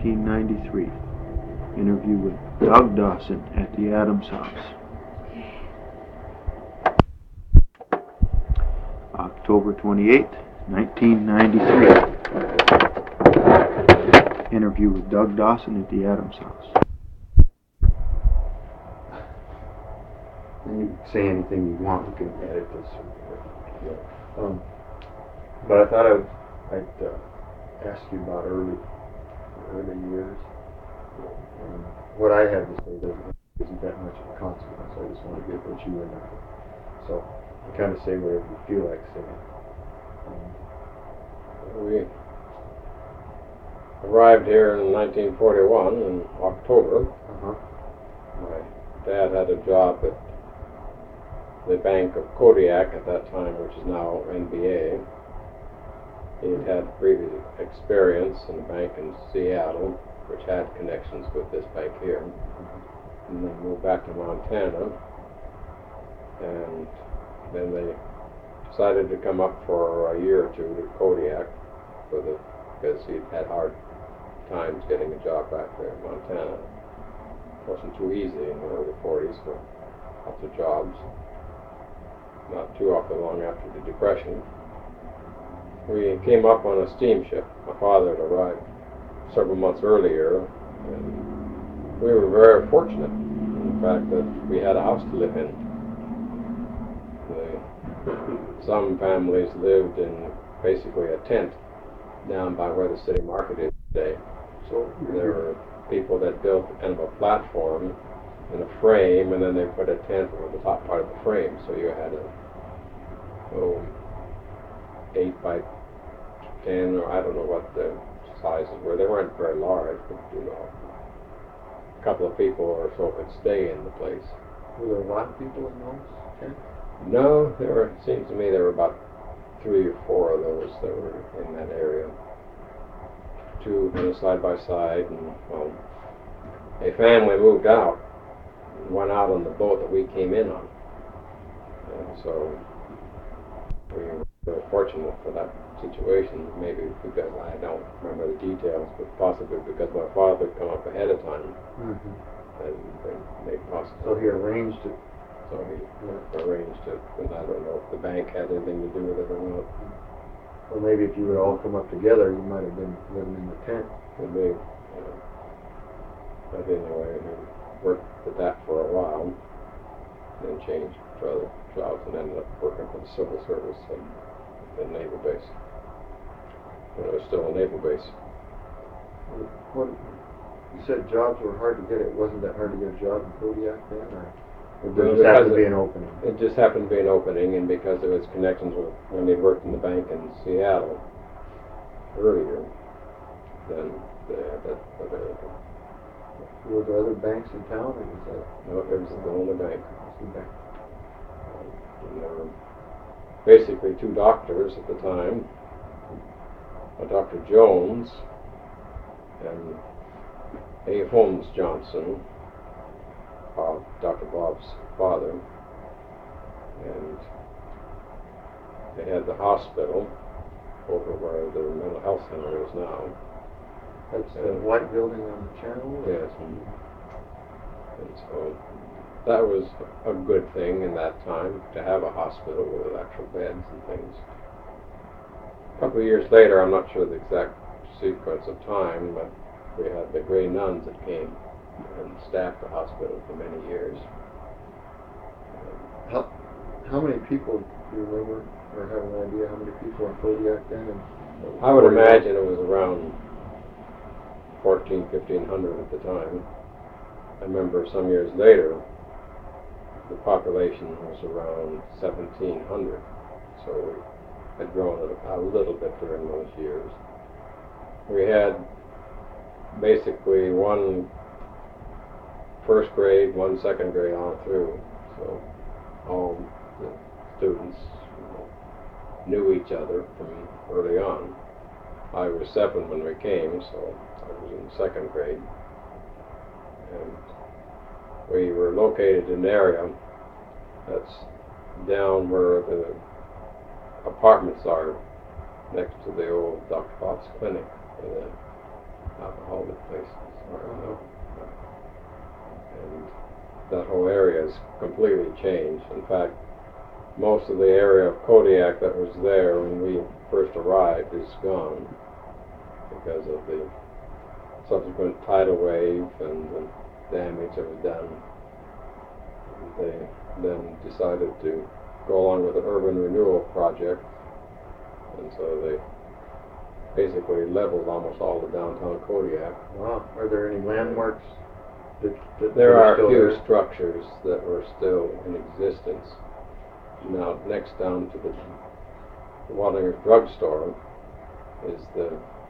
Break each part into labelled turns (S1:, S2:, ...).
S1: 1993. Interview with Doug Dawson at the Adams House. October 28, 1993. Interview with Doug Dawson at the Adams House.
S2: And you can say anything you want, you can edit this. But I thought I'd ask you about early years. What I have to say isn't that much of a consequence. I just want to get what you and so you kind of say whatever you feel like saying.
S3: We arrived here in 1941 in October. My dad had a job at the Bank of Kodiak at that time, which is now NBA. He'd had previous experience in a bank in Seattle, which had connections with this bank here. And then moved back to Montana. And then they decided to come up for a year or two to Kodiak because he'd had hard times getting a job back there in Montana. It wasn't too easy in the early 40s for lots of jobs. Not too often long after the Depression. We came up on a steamship. My father had arrived several months earlier, and we were very fortunate in the fact that we had a house to live in. Some families lived in basically a tent down by where the city market is today. So there were people that built kind of a platform in a frame, and then they put a tent over the top part of the frame, so you had a 8 by 10, or I don't know what the sizes were. They weren't very large, but a couple of people or so could stay in the place.
S2: Were there a lot of people in those tents?
S3: No, it seems to me there were about 3 or 4 of those that were in that area. 2 side by side, and a family moved out and went out on the boat that we came in on. And so we were fortunate for that situation, maybe because I don't remember the details, but possibly because my father had come up ahead of time and made possible.
S2: So he arranged it.
S3: So he arranged it, and I don't know if the bank had anything to do with it or not.
S2: Well, maybe if you would all come up together, you might have been living in the tent.
S3: Could be. But anyway, he worked at that for a while, then changed to other jobs, and ended up working for the civil service at the naval base. When it was still a naval base.
S2: What, you said jobs were hard to get. It wasn't that hard to get a job in Kodiak then, or it just happened to be an opening?
S3: It just happened to be an opening, and because of its connections with when he worked in the bank in Seattle earlier, then they had that available.
S2: Were there other banks in town, or was that?
S3: No, it was the only bank.
S2: And
S3: there were basically 2 doctors at the time, Dr. Jones and A. Holmes Johnson, Dr. Bob's father, and they had the hospital over where the mental health center is now.
S2: That's the white building on the channel?
S3: Yes. And so that was a good thing in that time, to have a hospital with actual beds and things. A couple of years later, I'm not sure the exact sequence of time, but we had the Grey Nuns that came and staffed the hospital for many years.
S2: How many people do you remember, or have an idea how many people in Kodiak then?
S3: I would imagine it was around 1,500 at the time. I remember some years later, the population was around 1,700, so we had grown a little bit during those years. We had basically 1 first grade, 1 second grade on through, so all the students knew each other from early on. I was 7 when we came, so I was in 2nd grade. And we were located in an area that's down where the apartments are next to the old Dr. Bob's clinic and the alcohol places. And that whole area has completely changed. In fact, most of the area of Kodiak that was there when we first arrived is gone because of the subsequent tidal wave and the damage that was done. They then decided to go along with an urban renewal project, and so they basically leveled almost all of downtown Kodiak.
S2: Wow. Are there any landmarks that
S3: There are a
S2: still
S3: few
S2: there?
S3: structures that were still in existence. Now, next down to the Waddinger's drugstore is the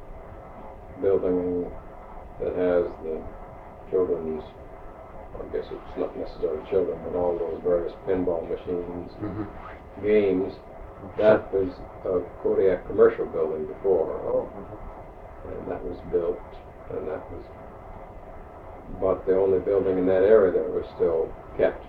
S3: building that has the children's, I guess it's not necessarily children, but all those various pinball machines, games. That was a Kodiak commercial building before,
S2: Oh.
S3: and that was built, and that was but the only building in that area that was still kept.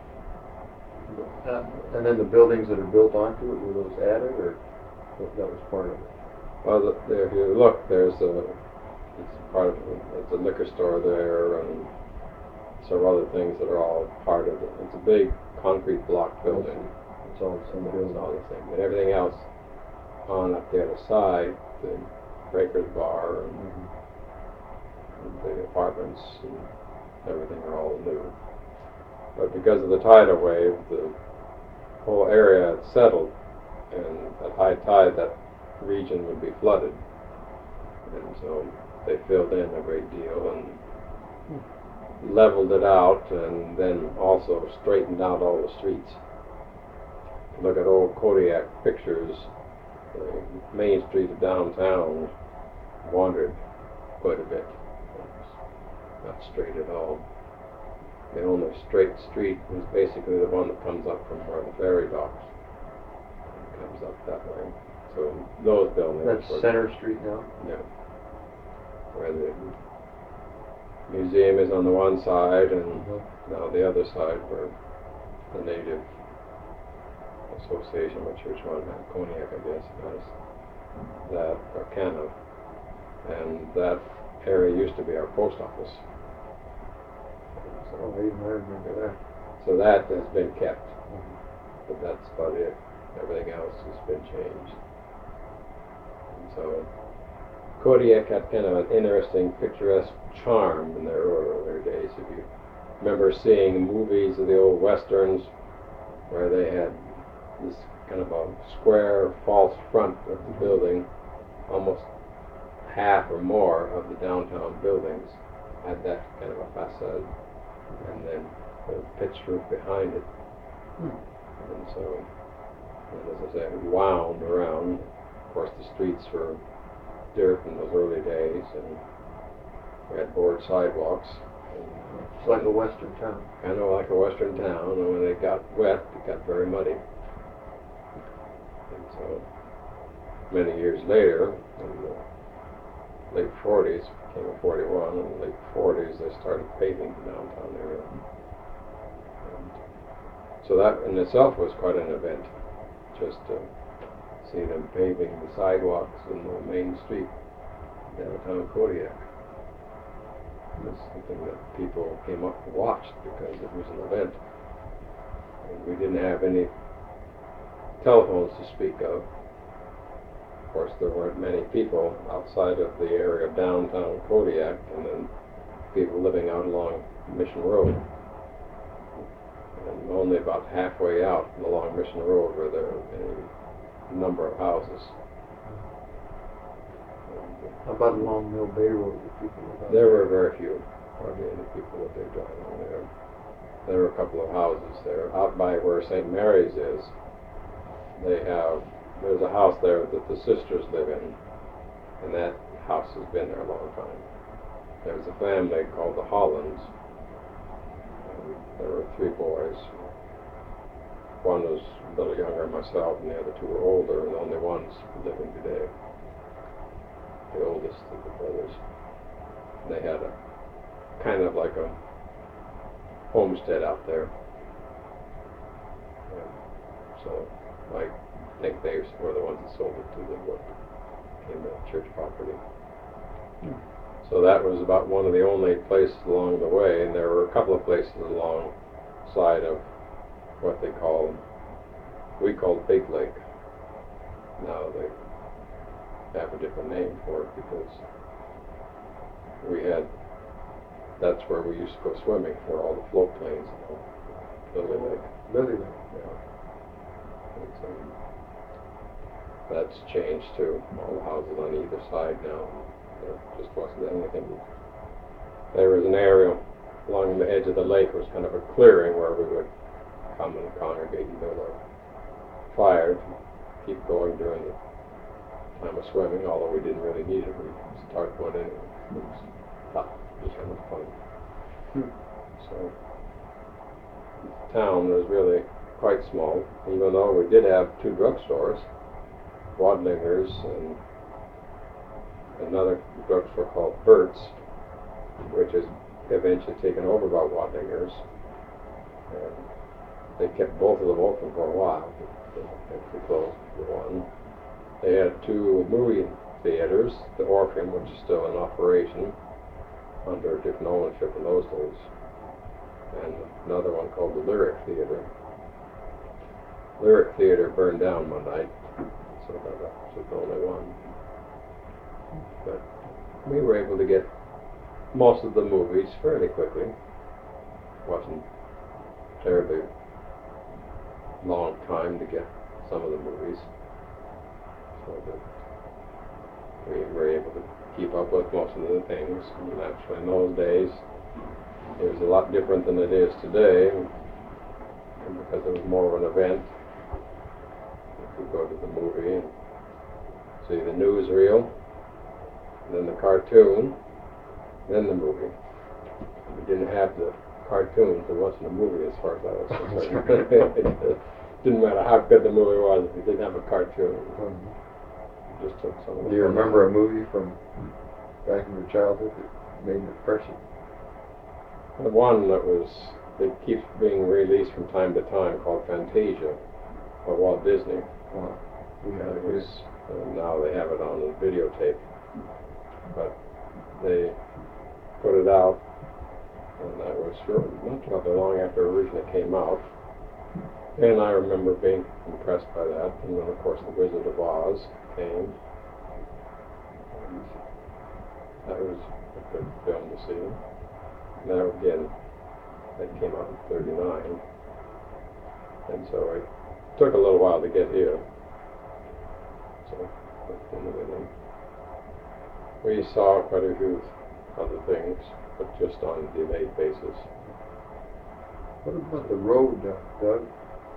S2: And then the buildings that are built onto it, were those added, or that was part of it?
S3: Well, if you look, there's it's part of it's a liquor store there, and several other things that are all part of it. It's a big concrete block building.
S2: It's all the same
S3: It's
S2: building.
S3: all the same. But everything else on up the other side, the Breakers Bar and the apartments and everything are all new. But because of the tidal wave, the whole area had settled, and at high tide that region would be flooded. And so they filled in a great deal and leveled it out, and then also straightened out all the streets. If you look at old Kodiak pictures, the main street of downtown wandered quite a bit. It's not straight at all. The only straight street is basically the one that comes up from where the ferry docks. It comes up that way. So those buildings.
S2: That's
S3: were-
S2: Center Street now?
S3: Yeah. Where the museum is on the one side, and now the other side where the Native Association, which one, Kodiak, I guess, has that, or Canada. And that area used to be our post office.
S2: Oh, I remember that.
S3: So that has been kept, but that's about it. Everything else has been changed. And so Kodiak had kind of an interesting, picturesque charm in their earlier days. If you remember seeing movies of the old westerns where they had this kind of a square, false front of the building, almost half or more of the downtown buildings had that kind of a facade, and then a pitched roof behind it. And so, and as I say, it wound around. Of course, the streets were dirt in those early days, and we had board sidewalks.
S2: It's like a western town.
S3: Kind of like a western town, and when it got wet, it got very muddy. And so, many years later, in the late 40s, came in 41, in the late 40s, they started paving the downtown area. And so that in itself was quite an event, just to see them paving the sidewalks in the main street downtown Kodiak. It was something that people came up and watched because it was an event. And we didn't have any telephones to speak of. Of course, there weren't many people outside of the area of downtown Kodiak, and then people living out along Mission Road. And only about halfway out along Mission Road were there a number of houses.
S2: How about along Mill Bay Road?
S3: There were very few, hardly any people that they drive on there. There were a couple of houses there. Out by where St. Mary's is, there's a house there that the sisters live in, and that house has been there a long time. There was a family called the Hollands. There were 3 boys. One was a little younger than myself, and the other 2 were older, and the only one's living today. The oldest of the brothers. They had a kind of like a homestead out there. So I think they were the ones that sold it to the what became the church property. So that was about one of the only places along the way, and there were a couple of places alongside of what we called Big Lake. Now they have a different name for it because that's where we used to go swimming, where all the float planes, Lily Lake.
S2: Lily Lake.
S3: Yeah. That's changed too. All the houses on either side now. There just wasn't anything. There was an area along the edge of the lake. It was kind of a clearing where we would come and congregate and build our fire to keep going during the time of swimming, although we didn't really need it. We started one anyway. It was tough, just kind of fun. So the town was really quite small, even though we did have 2 drugstores, Wadlinger's and another drugstore called Burt's, which is eventually taken over by Wadlinger's. And they kept both of them open for a while. They closed the one. They had 2 movie theaters, the Orpheum, which is still in operation under a different ownership in those days, and another one called the Lyric Theater. Lyric Theater burned down one night, so that was the only one. But we were able to get most of the movies fairly quickly. Wasn't terribly long time to get some of the movies, so that we were able to keep up with most of the things. And actually, in those days, it was a lot different than it is today, and because it was more of an event. You could go to the movie and see the newsreel, then the cartoon, then the movie. If we didn't have the cartoons, there wasn't a movie as far as I was concerned. It didn't matter how good the movie was if you didn't have a cartoon. It just took some of the
S2: Do you remember a movie from back in your childhood that made an impression?
S3: The one that keeps being released from time to time, called Fantasia by Walt Disney. It was, now they have it on a videotape, but they put it out, and that was not terribly long after originally came out. And I remember being impressed by that. And then, of course, The Wizard of Oz came. And that was a good film to see. Now again, that came out in '39, and so it took a little while to get here. So we saw quite a few other things, but just on a delayed basis.
S2: What about the road, Doug?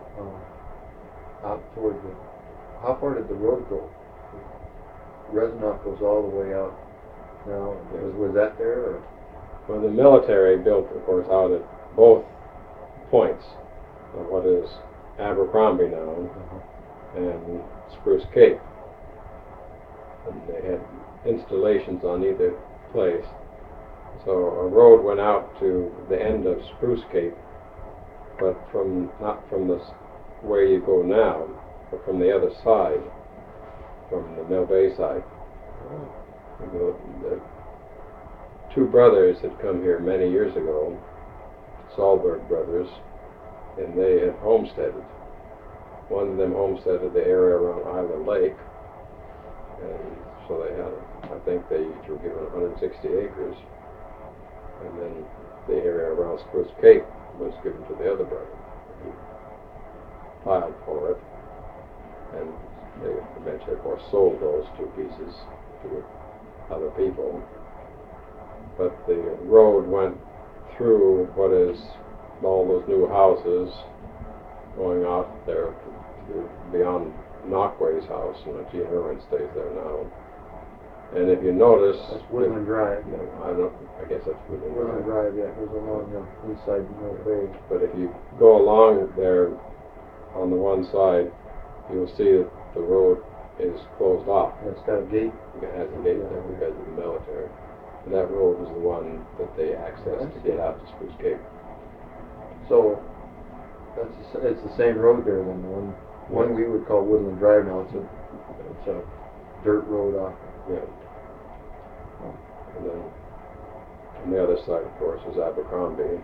S2: Out toward how far did the road go? Reznov goes all the way out now. Was that there? Or?
S3: Well, the military built, of course, out at both points of what is Abercrombie now and Spruce Cape. And they had installations on either place. So a road went out to the end of Spruce Cape, but not from the way you go now, but from the other side, from the Mill Bay side. The 2 brothers had come here many years ago, Sahlberg brothers, and they had homesteaded. One of them homesteaded the area around Island Lake, and so they had, I think they each were given 160 acres, and then the area around Spruce Cape was given to the other brother. He filed for it, and they eventually, of course, sold those 2 pieces to other people. But the road went through what is all those new houses, going out there to beyond Knockway's house, and Gene Irwin stays there now. And if you notice,
S2: that's Woodland Drive.
S3: I guess that's
S2: Woodland Drive. Yeah, it goes along the inside Mill Bay.
S3: But if you go along there on the one side, you'll see that the road is closed off.
S2: It's got a gate.
S3: It has a gate there because of the military. And that road was the one that they accessed to get out to Spruce Cape.
S2: So it's the same road there then. The one we would call Woodland Drive now. It's a dirt road off.
S3: Yeah. And then on the other side, of course, was Abercrombie.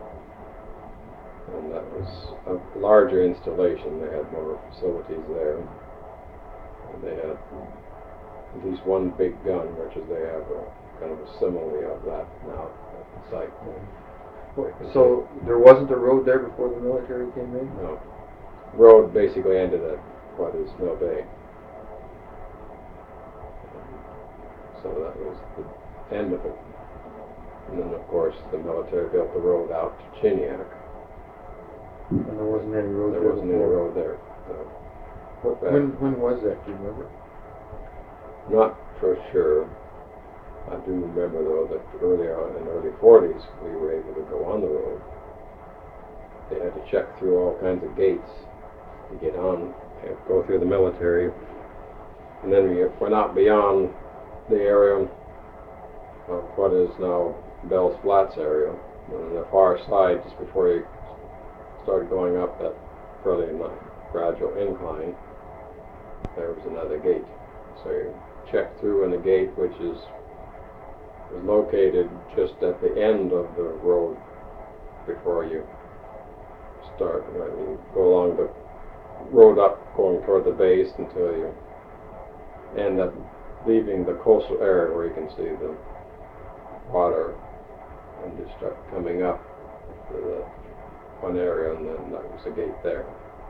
S3: And that was a larger installation. They had more facilities there. And they had at least one big gun, which is they have a kind of a simile of that now at the site.
S2: So there wasn't a road there before the military came in?
S3: No. Road basically ended at what is Mill Bay. So that was the end of it. And then, of course, the military built the road out to Chiniak.
S2: And there wasn't any road there.
S3: There wasn't any road there.
S2: When was that, do you remember?
S3: Not for sure. I do remember, though, that early on, in the early 40s, we were able to go on the road. They had to check through all kinds of gates to get on, and go through the military. And then we went out beyond the area of what is now Bell's Flats area. And on the far side, just before you started going up that fairly gradual incline, there was another gate. So you check through in the gate, which was located just at the end of the road before you start. You go along the road up, going toward the base until you end up leaving the coastal area where you can see the water, and you start coming up to the one area, and then that was a gate there.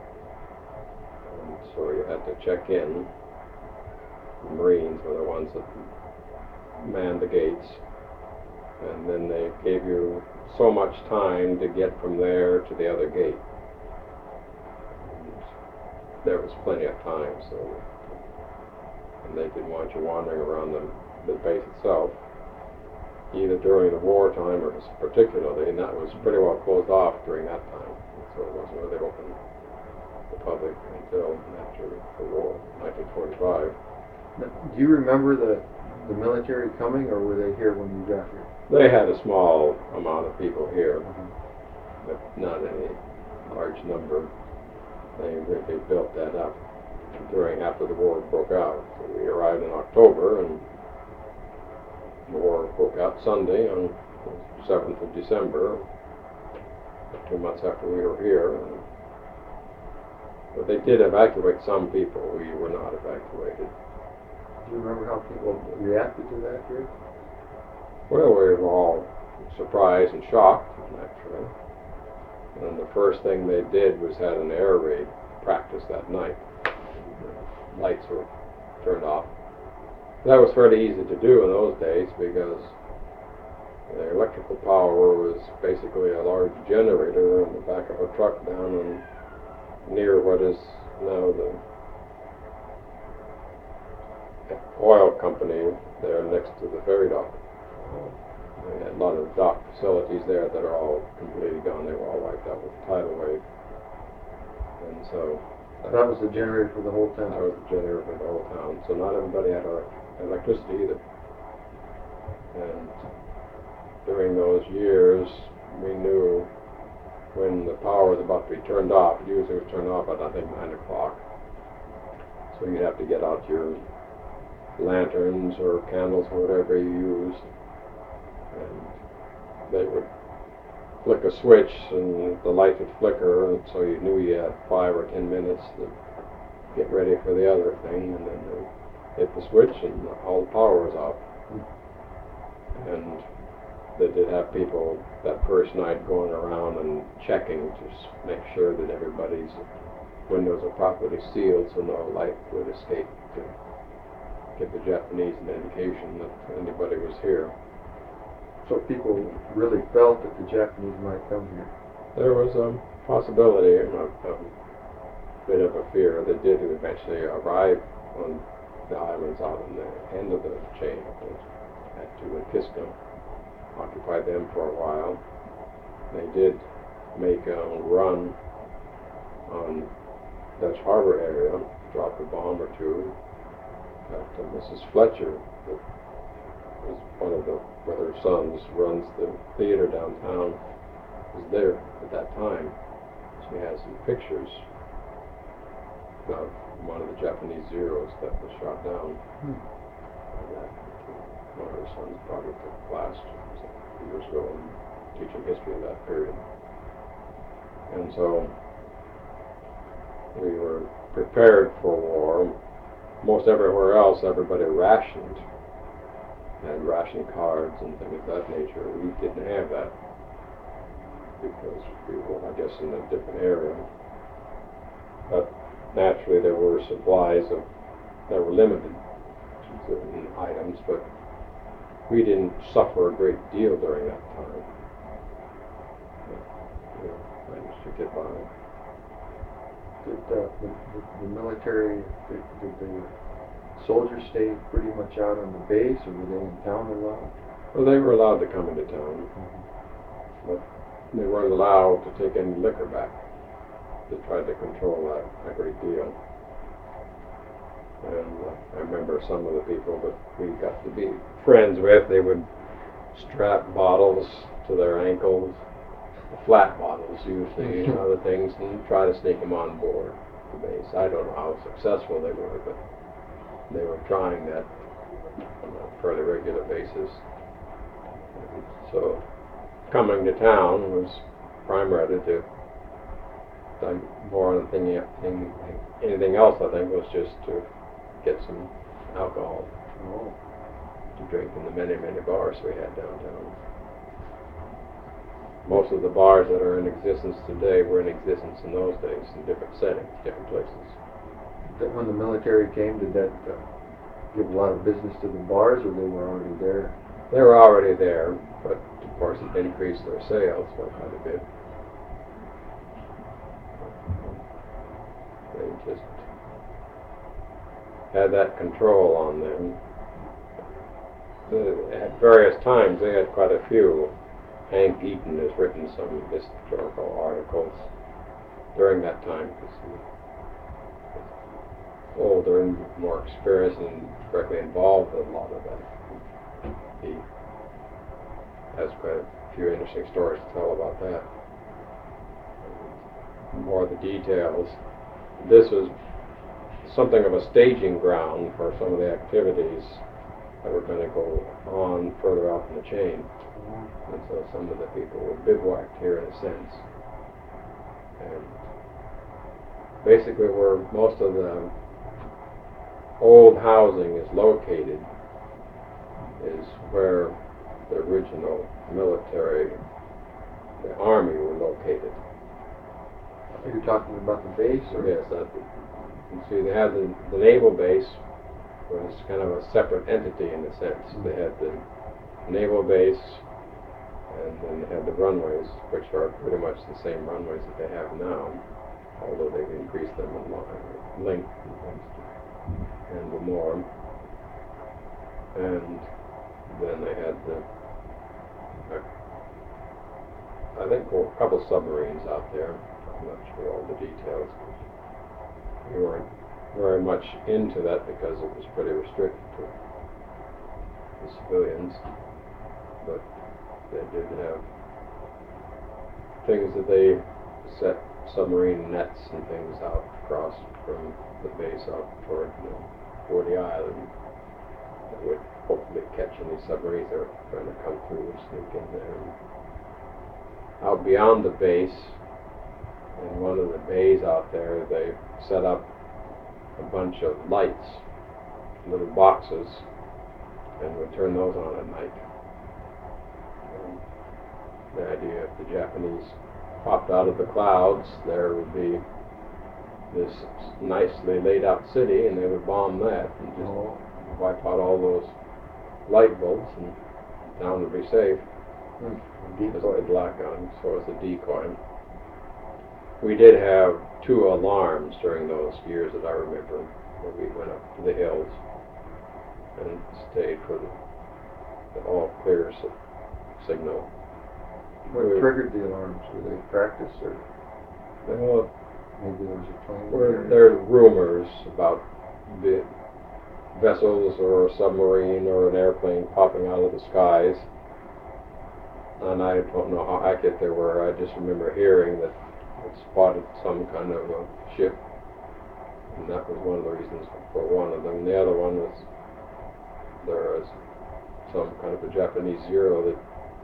S3: And so you had to check in. The Marines were the ones that manned the gates, and then they gave you so much time to get from there to the other gate. And there was plenty of time, so, and they didn't want you wandering around the base itself, either during the wartime or particularly, and that was pretty well closed off during that time, so it wasn't really open to the public until after the war, 1945.
S2: Now, do you remember the military coming, or were they here when you got here?
S3: They had a small amount of people here, but not any large number. They built that up after the war broke out. So we arrived in October, and the war broke out Sunday on the 7th of December, 2 months after we were here. But they did evacuate some people. We were not evacuated.
S2: Do you remember how people reacted to that here?
S3: Well, we were all surprised and shocked, naturally. And the first thing they did was had an air raid practice that night. The lights were turned off. That was fairly easy to do in those days because the electrical power was basically a large generator on the back of a truck down and near what is now the oil company there next to the ferry dock. We had a lot of dock facilities there that are all completely gone. They were all wiped out with the tidal wave. And so
S2: that was the generator for the whole town?
S3: That was the generator for the whole town. So not everybody had electricity either. And during those years, we knew when the power was about to be turned off. It usually was turned off at, I think, 9 o'clock. So you'd have to get out your lanterns or candles or whatever you used, and they would flick a switch and the light would flicker, and so you knew you had 5 or 10 minutes to get ready for the other thing, and then they hit the switch and all the power was out. And they did have people that first night going around and checking to make sure that everybody's windows are properly sealed so no light would escape to give the Japanese an indication that anybody was here.
S2: So people really felt that the Japanese might come here?
S3: There was a possibility, a bit of a fear. They did eventually arrive on the islands out on the end of the chain at Tuatisco, occupied them for a while. They did make a run on Dutch Harbor area, dropped a bomb or two. Mrs. Fletcher, was one of her sons runs the theater downtown, was there at that time. She has some pictures of one of the Japanese Zeros that was shot down. one of her sons brought it to class years ago and teaching history of that period. And so we were prepared for war. Most everywhere else, everybody rationed, had ration cards and things of that nature. We didn't have that because we were, I guess, in a different area. But naturally, there were supplies that were limited to certain items, but we didn't suffer a great deal during that time. We managed to get by.
S2: Did the military, did the soldiers stay pretty much out on the base, or were they in town a lot?
S3: Well, they were allowed to come into town, but they weren't allowed to take any liquor back. They tried to control that a great deal. And I remember some of the people that we got to be friends with, they would strap bottles to their ankles, flat bottles usually, and other things, and try to sneak them on board the base. I don't know how successful they were, but they were trying that on a fairly regular basis. So coming to town was primarily to, more than anything else, I think, was just to get some alcohol to drink in the many, many bars we had downtown. Most of the bars that are in existence today were in existence in those days, in different settings, different places.
S2: When the military came, did that give a lot of business to the bars, or they were already there?
S3: They were already there, but of course it increased their sales by quite a bit. They just had that control on them. At various times they had quite a few. Hank Eaton has written some historical articles during that time because he was older and more experienced and directly involved in a lot of that. He has quite a few interesting stories to tell about that. More of the details. This was something of a staging ground for some of the activities that were going to go on further out in the chain. And so some of the people were bivouacked here in a sense. And basically where most of the old housing is located is where the original military, the army, were located.
S2: Are you talking about the base? Or?
S3: Yes, you see they had the naval base was kind of a separate entity in a sense. They had the naval base, and then they had the runways, which are pretty much the same runways that they have now, although they've increased them in length and more. And then they had I think a couple submarines out there. I'm not sure all the details. We weren't very much into that because it was pretty restricted to the civilians, but they did have things that they set submarine nets and things out across from the base out toward the island that would hopefully catch any submarines that were trying to come through and sneak in there. Out beyond the base, in one of the bays out there, they set up a bunch of lights, little boxes, and would turn those on at night. And the idea, if the Japanese popped out of the clouds, there would be this nicely laid out city, and they would bomb that and just wipe out all those light bulbs, and town would be safe. Decoy black on, so as a decoy. We did have 2 alarms during those years that I remember, where we went up to the hills and stayed for the all clear signal.
S2: What triggered the alarms? Were they practiced, or
S3: well,
S2: maybe there was a plane?
S3: There are rumors about the vessels or a submarine or an airplane popping out of the skies, and I don't know how accurate they were. I just remember hearing that it spotted some kind of a ship, and that was one of the reasons for one of them. The other one was there was some kind of a Japanese Zero that,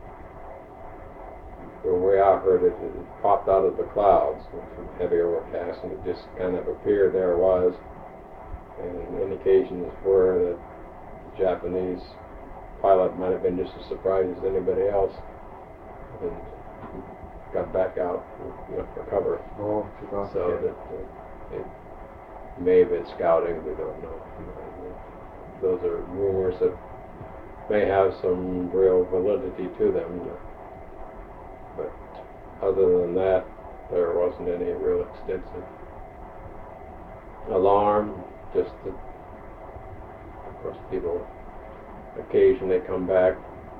S3: the way I heard it, it popped out of the clouds from heavy overcast, and it just kind of appeared there it was. And indications were that the Japanese pilot might have been just as surprised as anybody else, and got back out, for cover.
S2: Oh, took off
S3: So
S2: again.
S3: that it may have been scouting. We don't know. Those are rumors that may have some real validity to them. But other than that, there wasn't any real extensive alarm. Just that, of course, people occasionally come back,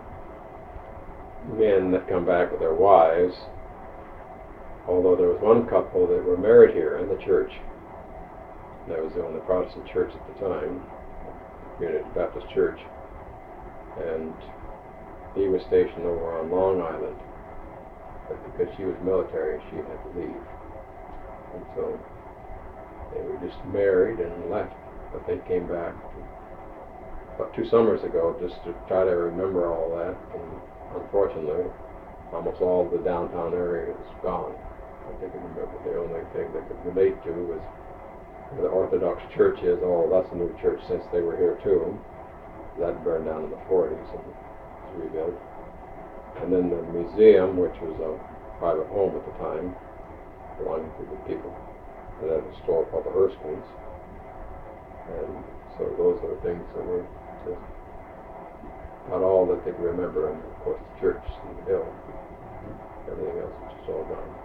S3: men that come back with their wives. Although there was one couple that were married here in the church. That was the only Protestant church at the time, United Baptist Church. And he was stationed over on Long Island. But because she was military, she had to leave. And so they were just married and left. But they came back about 2 summers ago just to try to remember all that. And unfortunately, almost all of the downtown area is gone. They could remember the only thing they could relate to was the Orthodox Church is, oh, that's a new church since they were here too. That burned down in the 40s and was rebuilt. And then the museum, which was a private home at the time, belonging to the people that had a store called the Erskines. And so those are the things that were just not all that they could remember, and of course the church and the hill. Everything else was just all gone.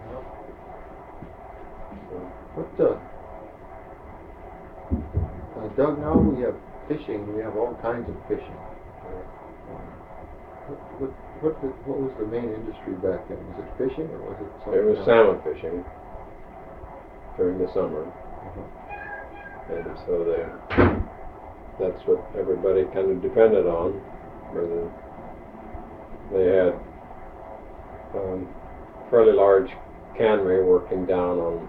S2: What, Doug, now we have fishing, we have all kinds of fishing. What was the main industry back then? Was it fishing or was it something
S3: It was
S2: else?
S3: salmon fishing during the summer.
S2: Uh-huh.
S3: And so that's what everybody kind of depended on. Whether they had fairly large cannery working down on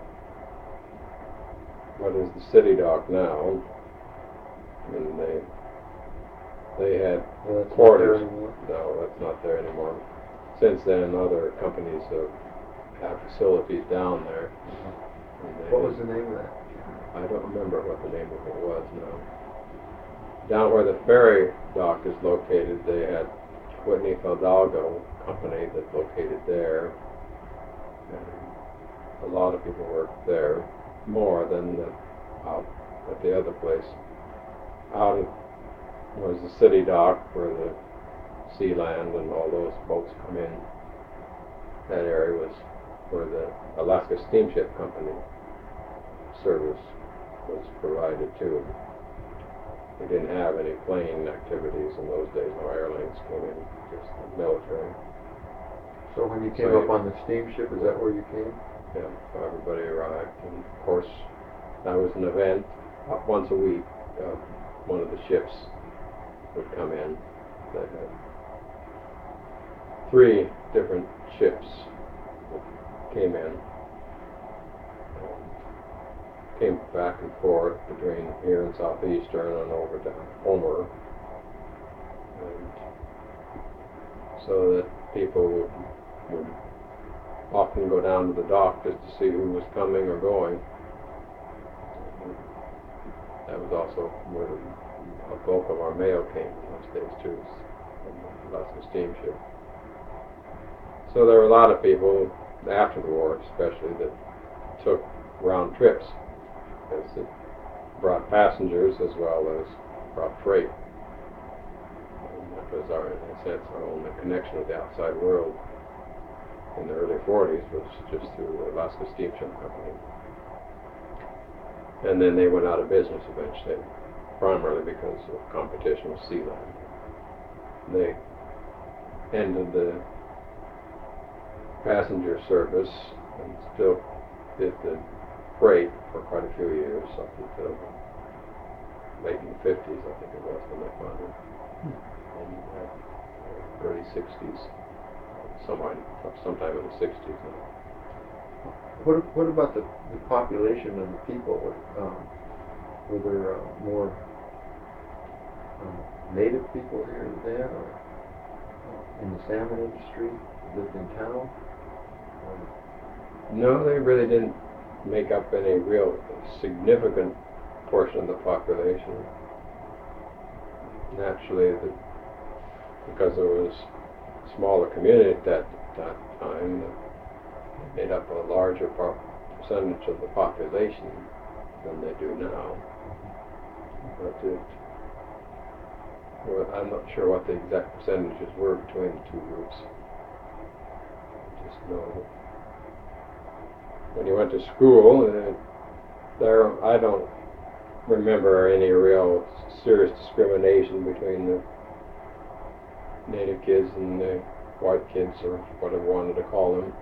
S3: what is the city dock now. And they had
S2: Well, that's not
S3: quarters.
S2: there anymore.
S3: No, that's not there anymore. Since then, other companies have facilities down there. And they
S2: What
S3: had-
S2: was the name of that?
S3: I don't remember what the name of it was now. Down where the ferry dock is located, they had Whitney Fidalgo Company that's located there. And a lot of people worked there, more than out at the other place. Out of was the city dock where the Sealand and all those boats come in. That area was where the Alaska Steamship Company service was provided too. They didn't have any plane activities in those days. No airlines came in, just the military.
S2: So when you came
S3: So
S2: up on the steamship, is that where you came?
S3: Yeah, so everybody arrived, and of course that was an event. Once a week, one of the ships would come in. They had 3 different ships that came in. Came back and forth between here and Southeastern and over to Homer. And so that people would often go down to the dock just to see who was coming or going. That was also where a bulk of our mail came in those days too, from the Alaska Steamship. So there were a lot of people after the war, especially, that took round trips, because it brought passengers as well as brought freight. And that was our, in a sense, our only connection with the outside world in the early 40s was just through the Alaska Steamship Company. And then they went out of business eventually, primarily because of competition with Sealand. They ended the passenger service and still did the freight for quite a few years, up until late in the 50s, I think it was, when they found it. And early 60s, sometime in the 60s now.
S2: What about the population and the people? Were there more native people here then, or in the salmon industry, lived in town?
S3: No, they really didn't make up any real significant portion of the population. Naturally, because it was a smaller community at that time, it made up a larger percentage of the population than they do now. But well, I'm not sure what the exact percentages were between the two groups. Just know when you went to school, there I don't remember any real serious discrimination between the native kids and the white kids, or whatever you wanted to call them.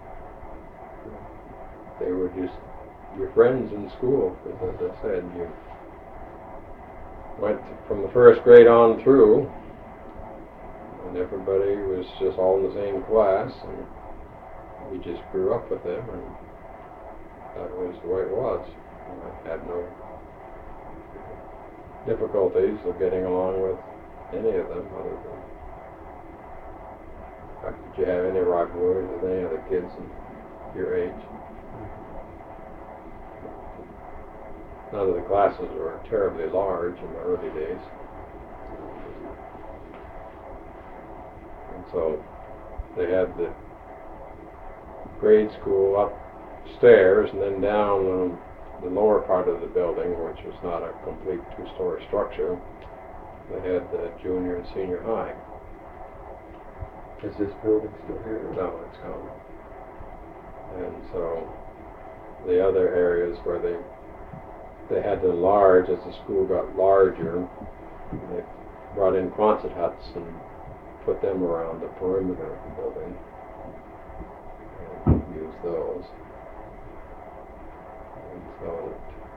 S3: They were just your friends in school, because as I said, you went from the first grade on through, and everybody was just all in the same class, and we just grew up with them, and that was the way it was. I had no difficulties of getting along with any of them, other than, did you have any rivalries with any other kids your age? None of the classes were terribly large in the early days. And so they had the grade school upstairs, and then down the lower part of the building, which was not a complete two-story structure, they had the junior and senior high.
S2: Is this building still here?
S3: No, it's gone. And so the other areas where they had to enlarge as the school got larger, they brought in Quonset huts and put them around the perimeter of the building and used those. And so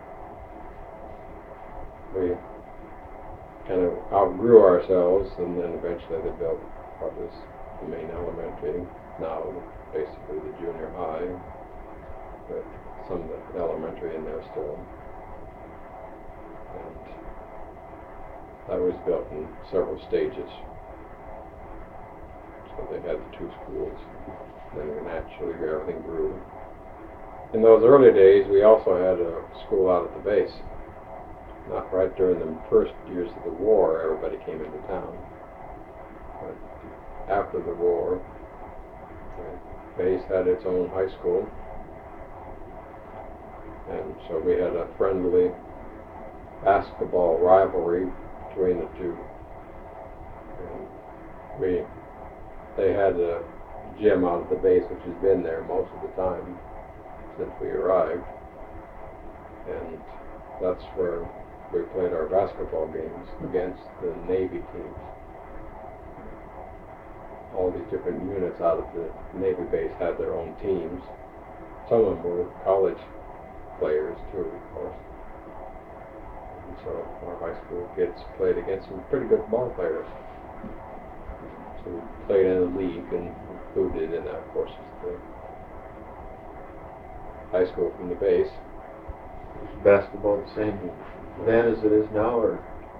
S3: we kind of outgrew ourselves, and then eventually they built what was the main elementary, now basically the junior high, with some of the elementary in there still. And that was built in several stages. So they had the two schools. Then naturally everything grew. In those early days, we also had a school out at the base. Not right during the first years of the war, everybody came into town. But after the war, the base had its own high school. And so we had a friendly basketball rivalry between the two. And they had a gym out at the base, which has been there most of the time since we arrived, and that's where we played our basketball games against the Navy teams. All these different units out of the Navy base had their own teams. Some of them were college players too, of course. And so our high school kids played against some pretty good ball players. So we played in a league, and included in that, of course, is the high school from the base.
S2: Is basketball the same then as it is now, or?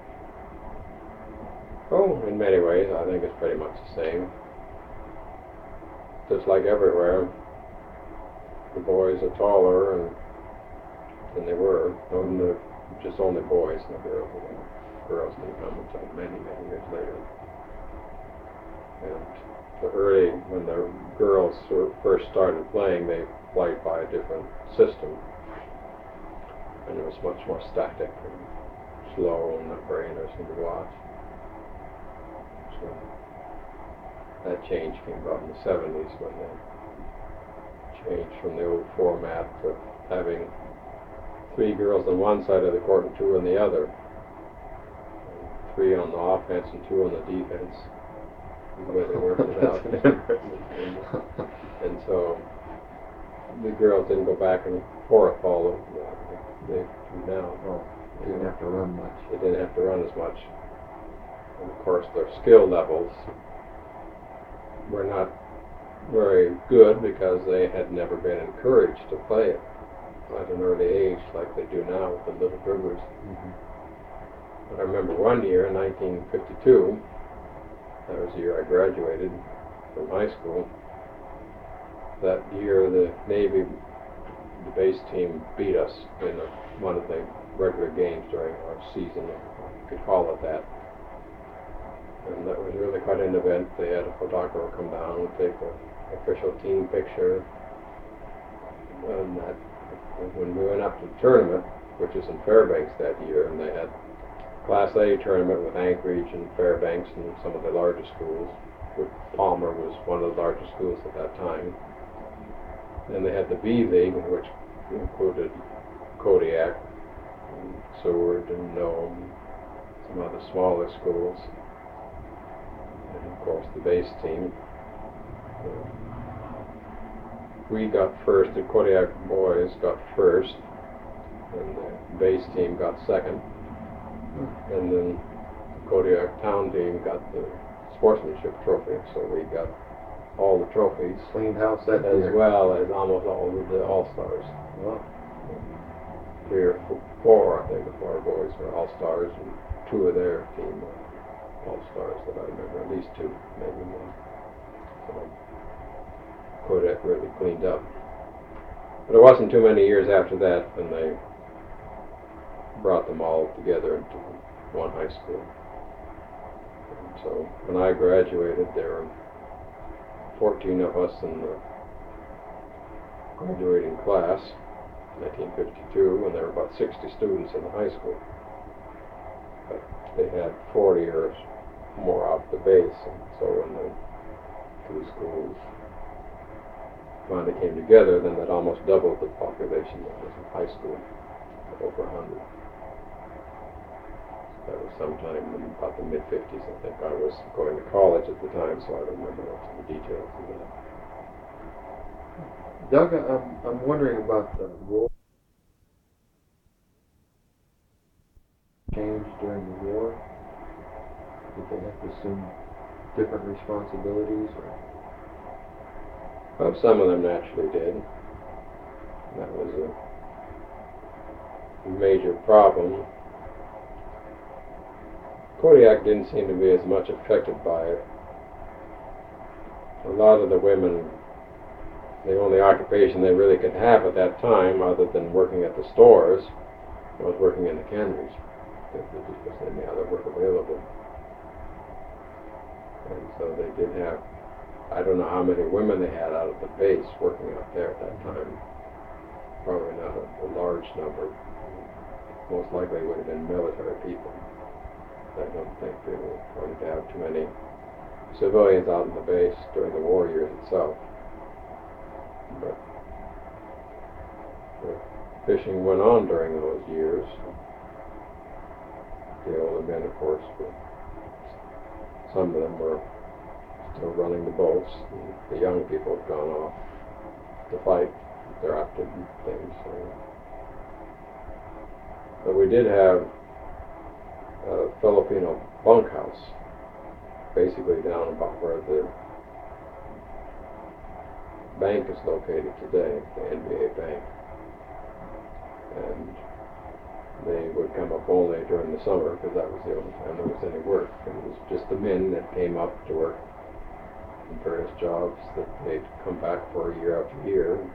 S3: Oh, in many ways, I think it's pretty much the same. Just like everywhere, the boys are taller than they were. Just only boys, and the girls. The girls didn't come until many, many years later. And when the girls first started playing, they played by a different system, and it was much more static and slow and not very interesting to watch. So that change came about in the 70s when they changed from the old format of having 3 girls on one side of the court and 2 on the other, and 3 on the offense and 2 on the defense. The way they worked it out. And so the girls didn't go back and forth all they do now.
S2: Oh, they didn't have to run much.
S3: They didn't have to run as much. And of course their skill levels were not very good because they had never been encouraged to play it at an early age like they do now with the little dribblers.
S2: Mm-hmm.
S3: But I remember one year in 1952, that was the year I graduated from high school. That year the Navy, the base team, beat us in one of the regular games during our season, if you could call it that. And that was really quite an event. They had a photographer come down and take an official team picture. And that, when we went up to the tournament, which is in Fairbanks that year, and they had Class A tournament with Anchorage and Fairbanks and some of the larger schools. Palmer was one of the largest schools at that time. Then they had the B League, which included Kodiak, and Seward, and Nome, some other smaller schools, and of course the base team. We got first, the Kodiak boys got first, and the base team got second, and then the Kodiak town team got the sportsmanship trophy, so we got all the trophies.
S2: Clean house that
S3: as
S2: year.
S3: well as almost all of the All-Stars.
S2: Wow.
S3: 3 or 4, I think, of our boys were All-Stars, and 2 of their team were All-Stars that I remember, at least 2, maybe more. So Kodak really cleaned up. But it wasn't too many years after that when they brought them all together into one high school. And so when I graduated, there were 14 of us in the graduating class, 1952, and there were about 60 students in the high school. But they had 40 or more out the base, and so when the 2 schools finally came together, then that almost doubled the population that was in high school, over 100. That was sometime in about the mid-50s, I think. I was going to college at the time, so I don't remember most of the details of that.
S2: Doug, I'm wondering about the role change during the war. Did they have to assume different responsibilities?
S3: Well, some of them naturally did. That was a major problem. Kodiak didn't seem to be as much affected by it. A lot of the women, the only occupation they really could have at that time, other than working at the stores, was working in the canneries. There just wasn't any other work available. And so they did have, I don't know how many women they had out of the base working out there at that time. Probably not a large number. Most likely would have been military people. I don't think they were going to have too many civilians out in the base during the war years itself. But the fishing went on during those years. The older men, of course, some of them were still running the boats. The young people had gone off to fight, drafted and things. But we did have a Filipino bunkhouse, basically down about where the bank is located today, the NBA bank. And they would come up only during the summer because that was the only time there was any work. And it was just the men that came up to work in various jobs that they'd come back for year after year.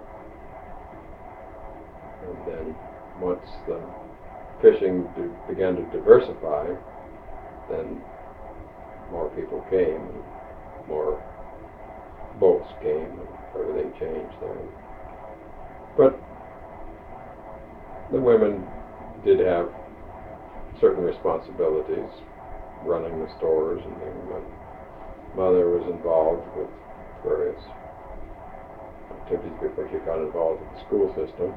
S3: And then once the fishing began to diversify, then more people came, and more boats came, and everything changed there. But the women did have certain responsibilities, running the stores, and then my mother was involved with various activities before she got involved with the school system.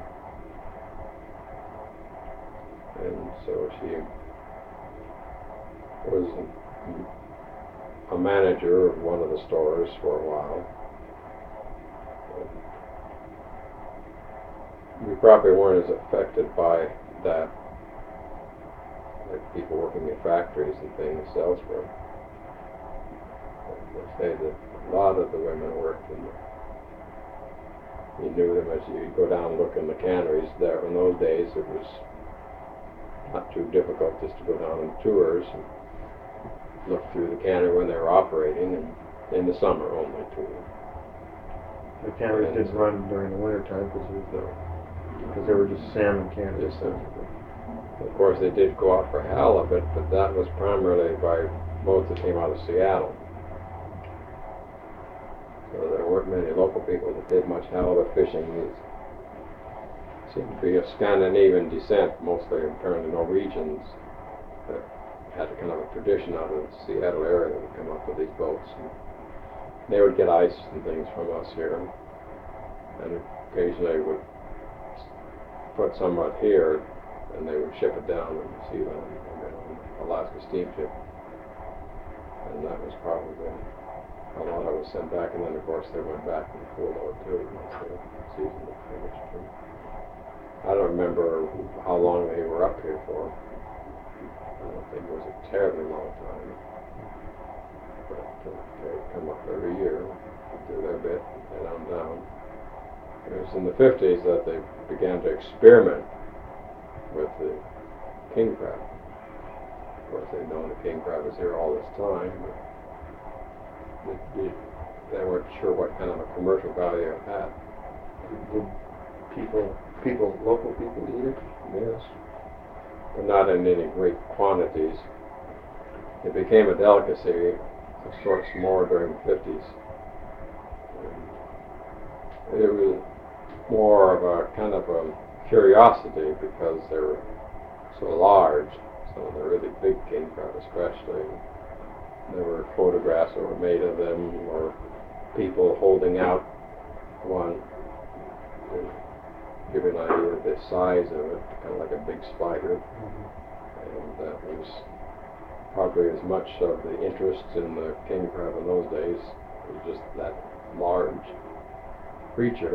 S3: And so she was a manager of one of the stores for a while. We probably weren't as affected by that like people working in factories and things elsewhere. I say that a lot of the women worked in you knew them as you go down and look in the canneries there. In those days it was not too difficult just to go down on tours and look through the cannery when they were operating, and in the summer only too.
S2: The canneries didn't run during the winter time because they were just salmon canneries.
S3: Yes, of course, they did go out for halibut, but that was primarily by boats that came out of Seattle. So there weren't many local people that did much halibut fishing. These seemed to be of Scandinavian descent, mostly in turn the Norwegians that had a kind of a tradition out of the Seattle area that would come up with these boats. And they would get ice and things from us here, and occasionally would put some out here, and they would ship it down to New Zealand on Alaska steamship. And that was probably a lot of was sent back, and then of course they went back in full load too once the season was finished. And I don't remember how long they were up here for. I don't think it was a terribly long time. But they come up every year, do their bit, and head on down. It was in the 50s that they began to experiment with the king crab. Of course, they'd known the king crab was here all this time, but they weren't sure what kind of a commercial value it had.
S2: Did local people eat it?
S3: Yes, but not in any great quantities. It became a delicacy of sorts more during the 50s. It was more of a kind of a curiosity because they were so large, some of the really big king crab especially. There were photographs that were made of them, or people holding out one to give an idea of the size of it, kind of like a big spider. And that was probably as much of the interest in the king crab in those days was just that large creature.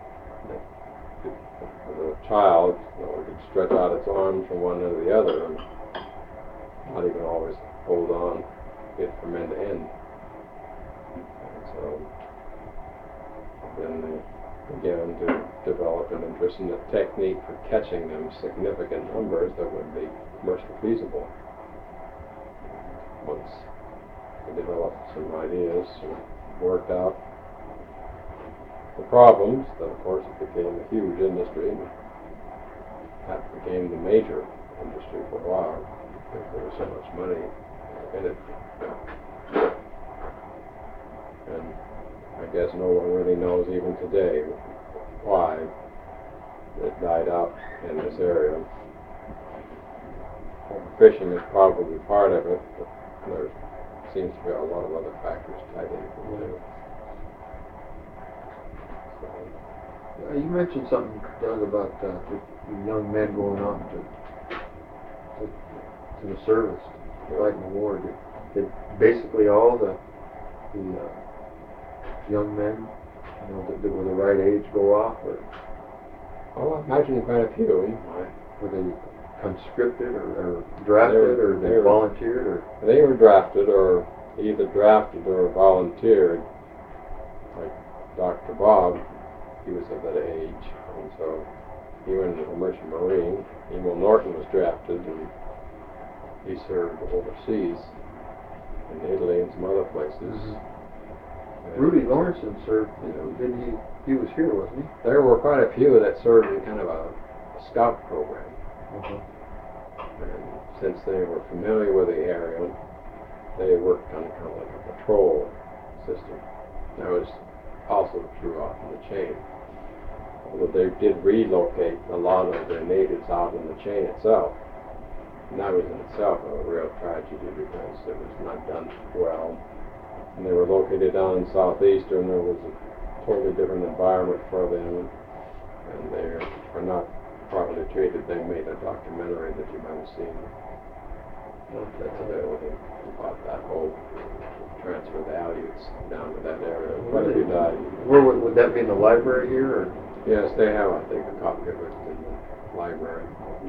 S3: As a child, it could stretch out its arms from one end to the other and not even always hold on it from end to end. And so then they began to develop an interest in the technique for catching them significant numbers that would be commercially feasible. Once they developed some ideas and worked out the problems, then of course it became a huge industry, and that became the major industry for a while because there was so much money in it. And I guess no one really knows even today why it died out in this area. Fishing is probably part of it, but there seems to be a lot of other factors tied into it.
S2: You mentioned something, Doug, about the young men going off to the service, to fight in the war. Did basically all the young men, that were the right age, go off, or
S3: Oh, I imagine quite a few.
S2: were they conscripted or drafted, or they volunteered, or?
S3: They were drafted, or either drafted or volunteered. Like Dr. Bob, he was of that age, and so he went into the Merchant Marine. Emil Norton was drafted, and he served overseas in Italy and some other places.
S2: Rudy Lawrenson served, he was here, wasn't he?
S3: There were quite a few that served in kind of a scout program. And since they were familiar with the area, they worked on kind of like a patrol system. That was also true off in the chain. Although they did relocate a lot of the natives out in the chain itself. And that was in itself a real tragedy because it was not done well. And they were located down in southeastern. There was a totally different environment for them, and they are not properly treated. They made a documentary that you might have seen. That's available about that whole transfer of the Aleuts down to that area. Quite a few died.
S2: Where would that be, in the library here, or?
S3: Yes, they have, I think, a copy of it in the library.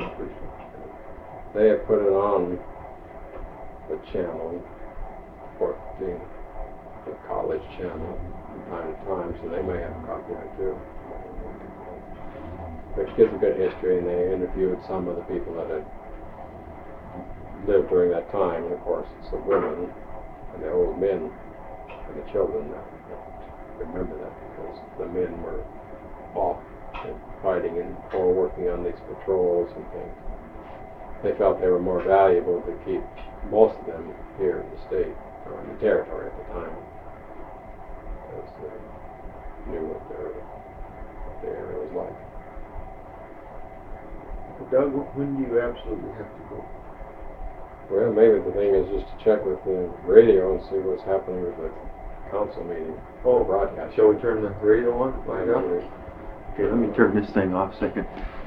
S3: They have put it on the channel, 14, the college channel, from time to time, so they may have a copy of it too. Which gives a good history, and they interviewed some of the people that had lived during that time, and of course it's the women and the old men and the children that remember that, because the men were off and fighting and or working on these patrols and things. They felt they were more valuable to keep most of them here in the state, or in the territory at the time, because they knew what the area was like.
S2: Doug, when do you absolutely have to go?
S3: Well, maybe the thing is just to check with the radio and see what's happening with the council meeting.
S2: Oh,
S3: broadcast.
S2: Shall we turn the radio on to find out?
S1: Okay, let me turn this thing off a second.